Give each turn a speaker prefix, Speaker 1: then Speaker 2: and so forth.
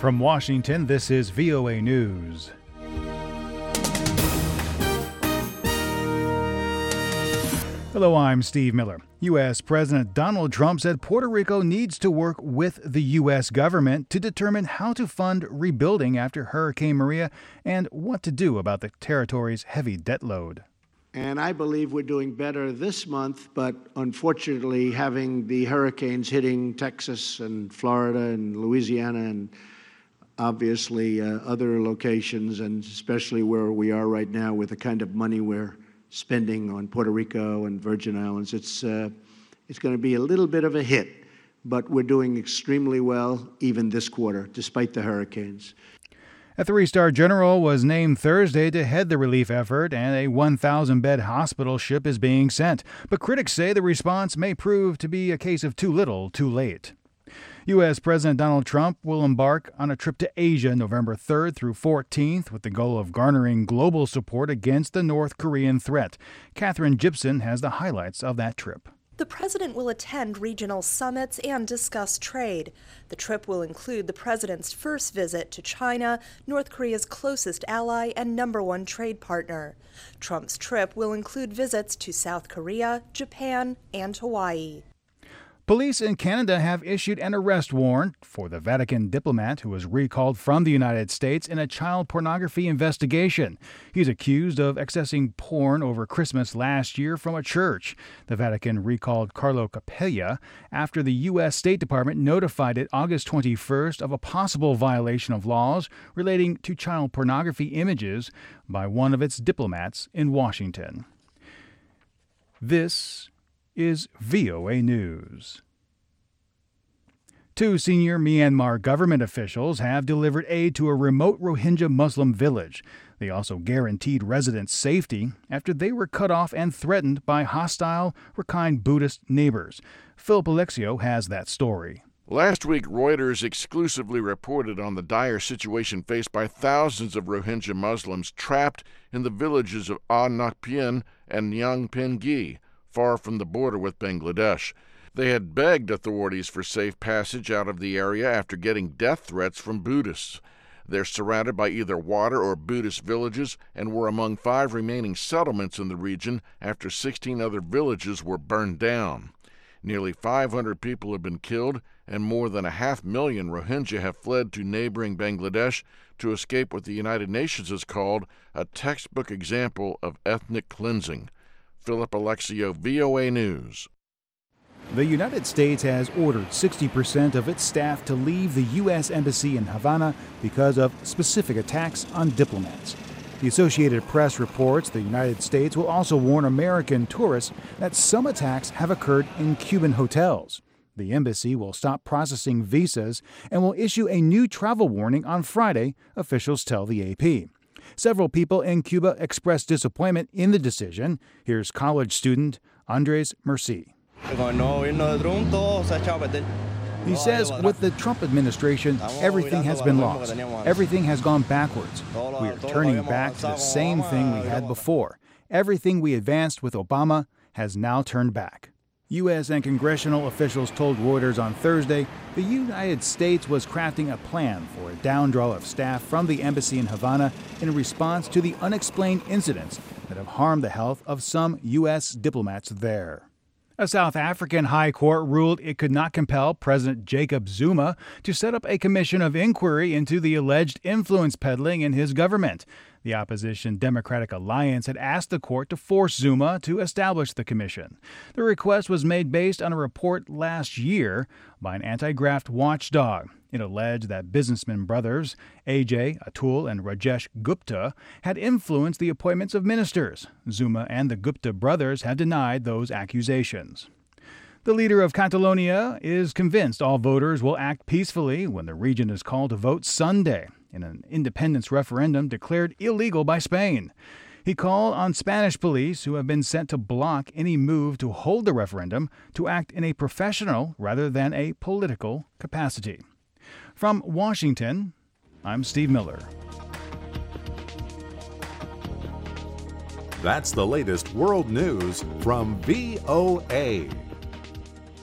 Speaker 1: From Washington, this is VOA News. Hello, I'm Steve Miller. U.S. President Donald Trump said Puerto Rico needs to work with the U.S. government to determine how to fund rebuilding after Hurricane Maria and what to do about the territory's heavy debt load.
Speaker 2: And I believe we're doing better this month, but unfortunately having the hurricanes hitting Texas and Florida and Louisiana and obviously other locations, and especially where we are right now with the kind of money we're spending on Puerto Rico and Virgin Islands, it's going to be a little bit of a hit, but we're doing extremely well even this quarter, despite the hurricanes.
Speaker 1: A three-star general was named Thursday to head the relief effort, and a 1,000-bed hospital ship is being sent. But critics say the response may prove to be a case of too little, too late. U.S. President Donald Trump will embark on a trip to Asia November 3rd through 14th with the goal of garnering global support against the North Korean threat. Catherine Gibson has the highlights of that trip.
Speaker 3: The president will attend regional summits and discuss trade. The trip will include the president's first visit to China, North Korea's closest ally and #1 trade partner. Trump's trip will include visits to South Korea, Japan, and Hawaii.
Speaker 1: Police in Canada have issued an arrest warrant for the Vatican diplomat who was recalled from the United States in a child pornography investigation. He's accused of accessing porn over Christmas last year from a church. The Vatican recalled Carlo Capella after the U.S. State Department notified it August 21st of a possible violation of laws relating to child pornography images by one of its diplomats in Washington. This is VOA News. Two senior Myanmar government officials have delivered aid to a remote Rohingya Muslim village. They also guaranteed residents safety after they were cut off and threatened by hostile Rakhine Buddhist neighbors. Philip Alexio has that story.
Speaker 4: Last week, Reuters exclusively reported on the dire situation faced by thousands of Rohingya Muslims trapped in the villages of Nak Pien and Nyang Pengi, far from the border with Bangladesh. They had begged authorities for safe passage out of the area after getting death threats from Buddhists. They're surrounded by either water or Buddhist villages and were among 5 remaining settlements in the region after 16 other villages were burned down. Nearly 500 people have been killed, and more than 500,000 Rohingya have fled to neighboring Bangladesh to escape what the United Nations has called a textbook example of ethnic cleansing. Philip Alexio, VOA News.
Speaker 1: The United States has ordered 60% of its staff to leave the U.S. Embassy in Havana because of specific attacks on diplomats. The Associated Press reports the United States will also warn American tourists that some attacks have occurred in Cuban hotels. The embassy will stop processing visas and will issue a new travel warning on Friday, officials tell the AP. Several people in Cuba expressed disappointment in the decision. Here's college student Andres Merci. He says with the Trump administration, everything has been lost. Everything has gone backwards. We are turning back to the same thing we had before. Everything we advanced with Obama has now turned back. U.S. and congressional officials told Reuters on Thursday the United States was crafting a plan for a downdraw of staff from the embassy in Havana in response to the unexplained incidents that have harmed the health of some U.S. diplomats there. A South African high court ruled it could not compel President Jacob Zuma to set up a commission of inquiry into the alleged influence peddling in his government. The opposition Democratic Alliance had asked the court to force Zuma to establish the commission. The request was made based on a report last year by an anti-graft watchdog. It alleged that businessman brothers Ajay, Atul, and Rajesh Gupta had influenced the appointments of ministers. Zuma and the Gupta brothers have denied those accusations. The leader of Catalonia is convinced all voters will act peacefully when the region is called to vote Sunday in an independence referendum declared illegal by Spain. He called on Spanish police, who have been sent to block any move to hold the referendum, to act in a professional rather than a political capacity. From Washington, I'm Steve Miller.
Speaker 5: That's the latest world news from VOA.